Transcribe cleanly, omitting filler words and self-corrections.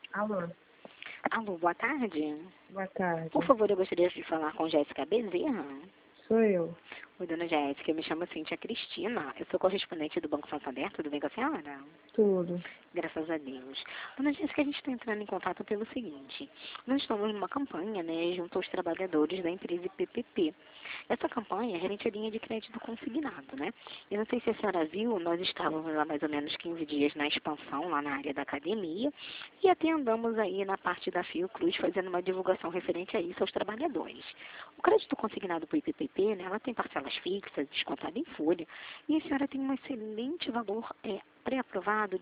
Alô, Alô, boa tarde. boa tarde. Por favor, eu gostaria de falar com Jéssica Bezerra. Sou eu. Oi, dona Jéssica, eu me chamo Cíntia Cristina. Eu sou correspondente do Banco Santander, tudo bem com a senhora? Tudo. Graças a Deus. Dona Jéssica, a gente está entrando em contato pelo seguinte. Nós estamos numa campanha, né, junto aos trabalhadores da empresa PPP. Essa campanha é referente à linha de crédito consignado, né? Eu não sei se a senhora viu, nós estávamos há mais ou menos 15 dias na expansão, lá na área da academia, e até andamos aí na parte da Fiocruz fazendo uma divulgação referente a isso aos trabalhadores. O crédito consignado para o IPPP, né, ela tem parcelas fixas, descontada em folha, e a senhora tem um excelente valor pré-aprovado